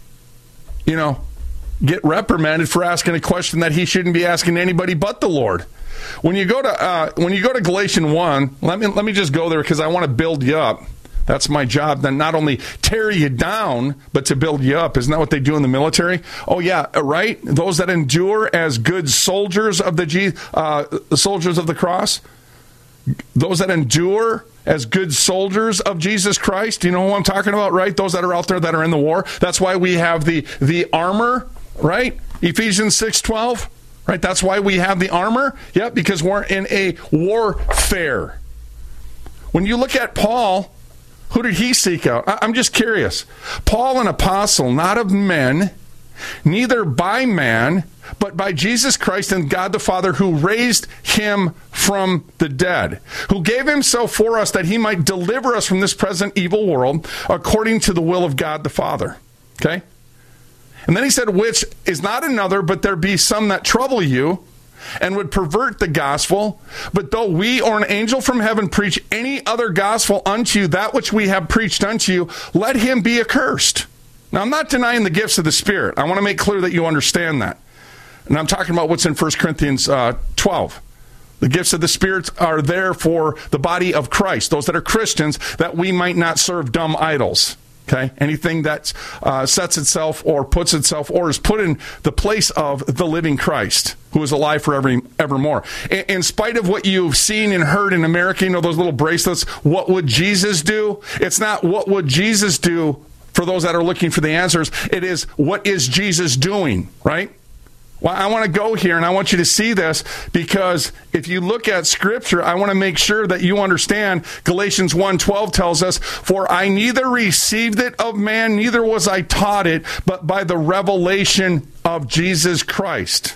you know, get reprimanded for asking a question that he shouldn't be asking anybody but the Lord. When you go to uh, when you go to Galatians one, let me let me just go there because I want to build you up. That's my job, then not only tear you down, but to build you up. Isn't that what they do in the military? Oh, yeah, right? Those that endure as good soldiers of the G, uh, soldiers of the cross. Those that endure as good soldiers of Jesus Christ. Do you know who I'm talking about, right? Those that are out there that are in the war. That's why we have the, the armor, right? Ephesians six twelve, right? That's why we have the armor. Yeah, because we're in a warfare. When you look at Paul, who did he seek out? I'm just curious. Paul, an apostle, not of men, neither by man, but by Jesus Christ and God the Father, who raised him from the dead, who gave himself for us that he might deliver us from this present evil world, according to the will of God the Father. Okay? And then he said, which is not another, but there be some that trouble you, and would pervert the gospel. But though we or an angel from heaven preach any other gospel unto you, that which we have preached unto you, let him be accursed. Now, I'm not denying the gifts of the Spirit. I want to make clear that you understand that. And I'm talking about what's in First Corinthians uh, twelve. The gifts of the Spirit are there for the body of Christ, those that are Christians, that we might not serve dumb idols. Okay, anything that uh, sets itself or puts itself or is put in the place of the living Christ, who is alive forever evermore. In, in spite of what you've seen and heard in America, you know, those little bracelets, what would Jesus do? It's not what would Jesus do for those that are looking for the answers. It is what is Jesus doing, right? Well, I want to go here, and I want you to see this, because if you look at Scripture, I want to make sure that you understand Galatians one twelve tells us, "For I neither received it of man, neither was I taught it, but by the revelation of Jesus Christ."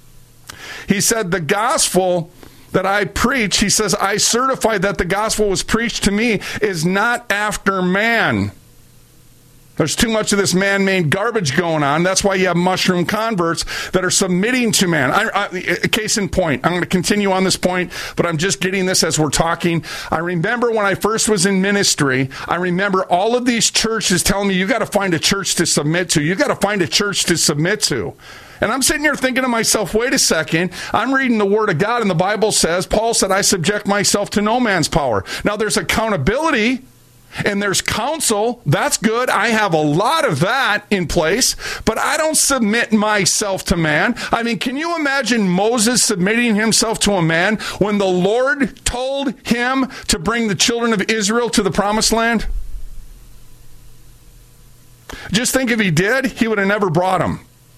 He said, the gospel that I preach, he says, I certify that the gospel was preached to me is not after man. There's too much of this man-made garbage going on. That's why you have mushroom converts that are submitting to man. I, I, case in point, I'm going to continue on this point, but I'm just getting this as we're talking. I remember when I first was in ministry, I remember all of these churches telling me, you got to find a church to submit to. You got to find a church to submit to. And I'm sitting here thinking to myself, wait a second, I'm reading the Word of God, and the Bible says, Paul said, I subject myself to no man's power. Now, there's accountability, and there's counsel. That's good. I have a lot of that in place, but I don't submit myself to man. I mean, can you imagine Moses submitting himself to a man when the Lord told him to bring the children of Israel to the promised land? Just think if he did, he would have never brought them.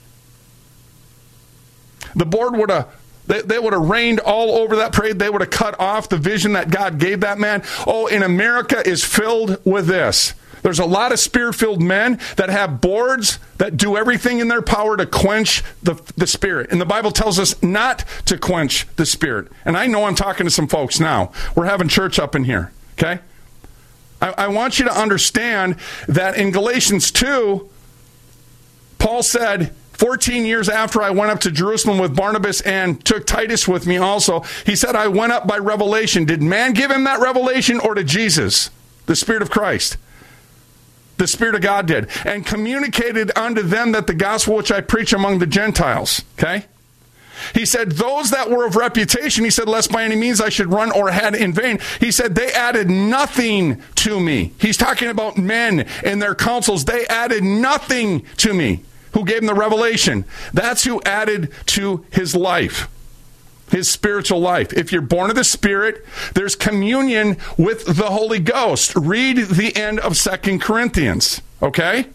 The board would have They, they would have rained all over that parade. They would have cut off the vision that God gave that man. Oh, and America is filled with this. There's a lot of spirit-filled men that have boards that do everything in their power to quench the, the Spirit. And the Bible tells us not to quench the Spirit. And I know I'm talking to some folks now. We're having church up in here, okay? I, I want you to understand that in Galatians two, Paul said, fourteen years after I went up to Jerusalem with Barnabas and took Titus with me also, he said, I went up by revelation. Did man give him that revelation, or did Jesus, the Spirit of Christ? The Spirit of God did. And communicated unto them that the gospel which I preach among the Gentiles. Okay? He said, those that were of reputation, he said, lest by any means I should run or had in vain. He said, they added nothing to me. He's talking about men and their counsels. They added nothing to me. Who gave him the revelation? That's who added to his life, his spiritual life. If you're born of the Spirit, there's communion with the Holy Ghost. Read the end of Second Corinthians, Okay?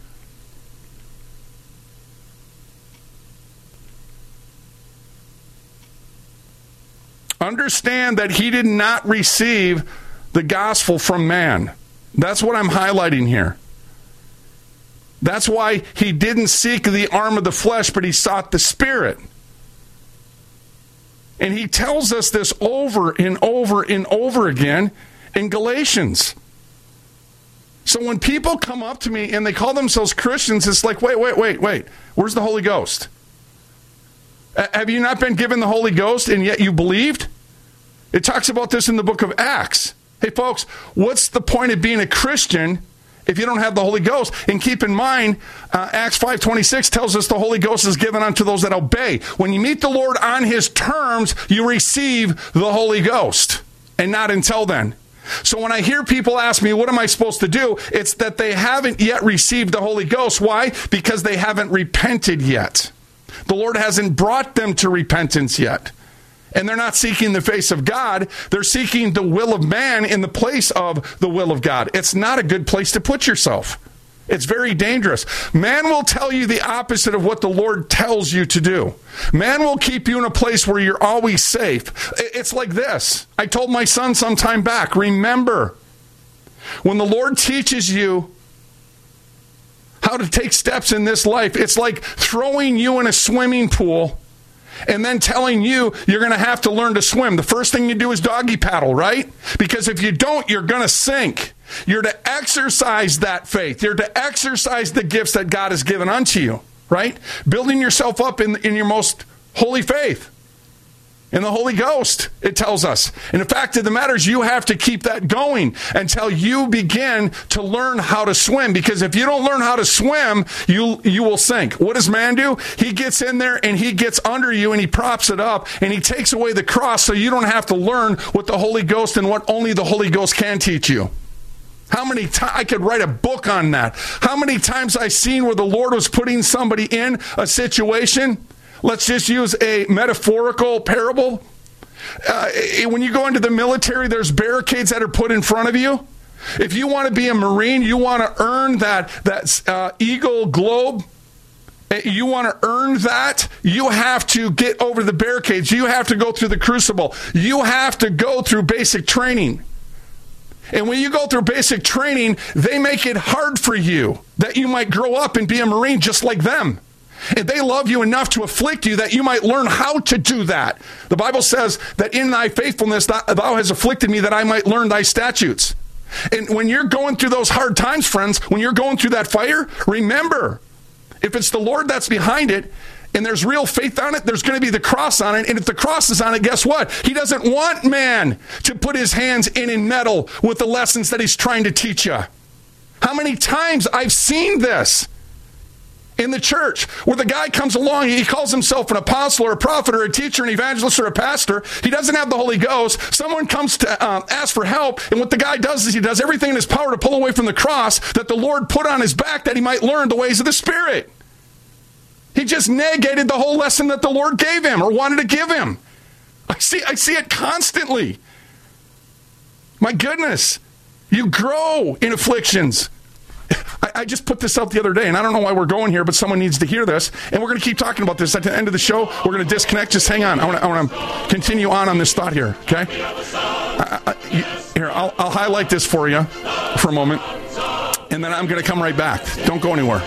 Understand that he did not receive the gospel from man. That's what I'm highlighting here. That's why he didn't seek the arm of the flesh, but he sought the Spirit. And he tells us this over and over and over again in Galatians. So when people come up to me and they call themselves Christians, it's like, wait, wait, wait, wait. Where's the Holy Ghost? Have you not been given the Holy Ghost and yet you believed? It talks about this in the book of Acts. Hey, folks, what's the point of being a Christian if you don't have the Holy Ghost? And keep in mind, uh, Acts five twenty-six tells us the Holy Ghost is given unto those that obey. When you meet the Lord on his terms, you receive the Holy Ghost, and not until then. So when I hear people ask me, what am I supposed to do? It's that they haven't yet received the Holy Ghost. Why? Because they haven't repented yet. The Lord hasn't brought them to repentance yet. And they're not seeking the face of God. They're seeking the will of man in the place of the will of God. It's not a good place to put yourself. It's very dangerous. Man will tell you the opposite of what the Lord tells you to do. Man will keep you in a place where you're always safe. It's like this. I told my son some time back, remember, when the Lord teaches you how to take steps in this life, it's like throwing you in a swimming pool and then telling you you're going to have to learn to swim. The first thing you do is doggy paddle, right? Because if you don't, you're going to sink. You're to exercise that faith. You're to exercise the gifts that God has given unto you, right? Building yourself up in, in your most holy faith. In the Holy Ghost, it tells us. And the fact of the matter is you have to keep that going until you begin to learn how to swim. Because if you don't learn how to swim, you you will sink. What does man do? He gets in there and he gets under you and he props it up and he takes away the cross so you don't have to learn what the Holy Ghost and what only the Holy Ghost can teach you. How many times, I could write a book on that. How many times I've seen where the Lord was putting somebody in a situation. Let's just use a metaphorical parable. Uh, when you go into the military, there's barricades that are put in front of you. If you want to be a Marine, you want to earn that, that uh, Eagle Globe. You want to earn that, you have to get over the barricades. You have to go through the crucible. You have to go through basic training. And when you go through basic training, they make it hard for you that you might grow up and be a Marine just like them. And they love you enough to afflict you that you might learn how to do that. The Bible says that in thy faithfulness thou hast afflicted me that I might learn thy statutes. And when you're going through those hard times, friends, when you're going through that fire, remember, if it's the Lord that's behind it, and there's real faith on it, there's going to be the cross on it. And if the cross is on it, guess what? He doesn't want man to put his hands in and meddle with the lessons that he's trying to teach you. How many times I've seen this in the church, where the guy comes along, he calls himself an apostle or a prophet or a teacher, an evangelist or a pastor. He doesn't have the Holy Ghost. Someone comes to um, ask for help, and what the guy does is he does everything in his power to pull away from the cross that the Lord put on his back that he might learn the ways of the Spirit. He just negated the whole lesson that the Lord gave him or wanted to give him. I see, I see it constantly. My goodness, you grow in afflictions. I, I just put this out the other day, and I don't know why we're going here, but someone needs to hear this. And we're going to keep talking about this. At the end of the show, we're going to disconnect. Just hang on. I want to I want to continue on on this thought here, okay? I, I, here, I'll, I'll highlight this for you for a moment, and then I'm going to come right back. Don't go anywhere.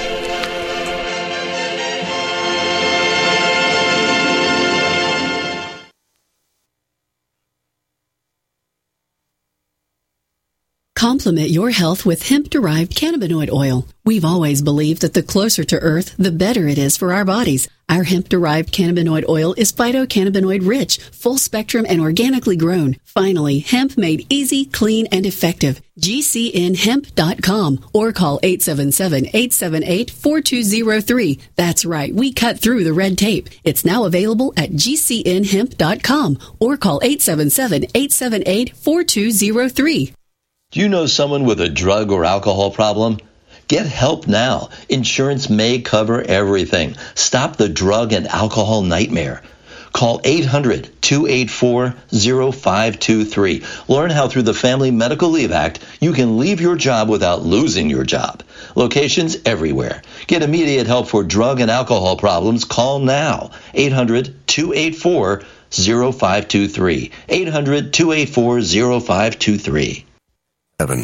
Complement your health with hemp-derived cannabinoid oil. We've always believed that the closer to Earth, the better it is for our bodies. Our hemp-derived cannabinoid oil is phytocannabinoid-rich, full-spectrum, and organically grown. Finally, hemp made easy, clean, and effective. G C N hemp dot com or call eight seven seven, eight seven eight, four two zero three. That's right, we cut through the red tape. It's now available at G C N hemp dot com or call eight seven seven, eight seven eight, four two zero three. Do you know someone with a drug or alcohol problem? Get help now. Insurance may cover everything. Stop the drug and alcohol nightmare. Call eight hundred, two eight four, zero five two three. Learn how through the Family Medical Leave Act, you can leave your job without losing your job. Locations everywhere. Get immediate help for drug and alcohol problems. Call now. eight hundred, two eight four, zero five two three. eight hundred, two eight four, zero five two three.